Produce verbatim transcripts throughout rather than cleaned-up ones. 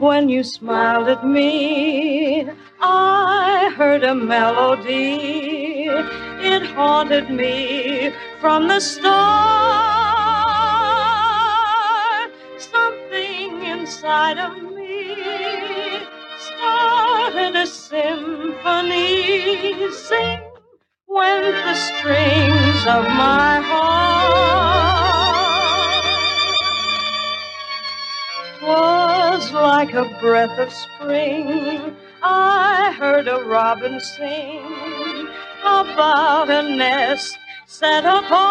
When you smiled at me, I heard a melody. It haunted me from the start. Something inside of me started a symphony. Sing went the strings of my heart. 'Twas like a breath of spring. I heard a robin sing about a nest set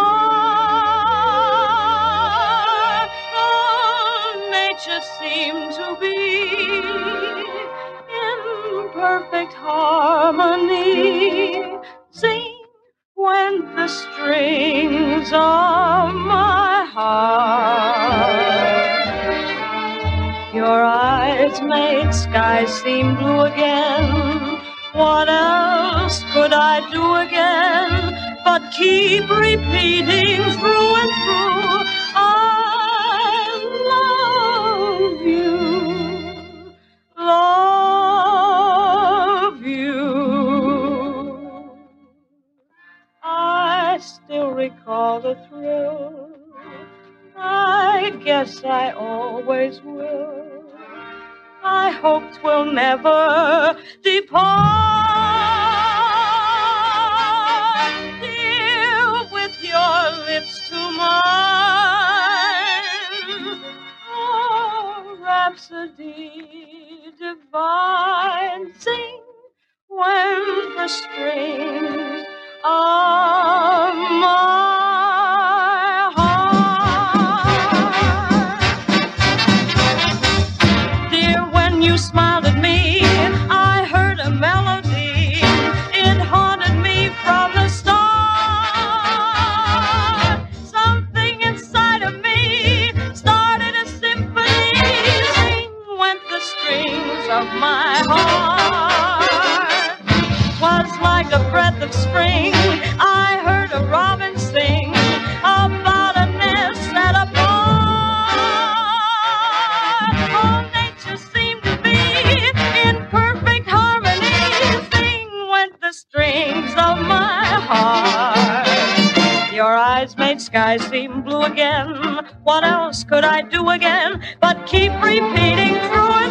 apart. Oh, nature seemed to be in perfect harmony. Sing went the strings of my heart. Your eyes made skies seem blue again. What else could I do again but keep repeating through and through, I love you, love you. I still recall the thrill. I guess I always will. I hope 'twill never depart. Dear, with your lips to mine, oh, rhapsody divine. Sing when the strings of my you smiled at me, I heard a melody. It haunted me from the start. Something inside of me started a symphony. Sing went the strings of my heart. 'Twas like a breath of spring. I heard a robin sing about a nest set apart. Oh, nature seemed strings of my heart. Your eyes made skies seem blue again. What else could I do again but keep repeating through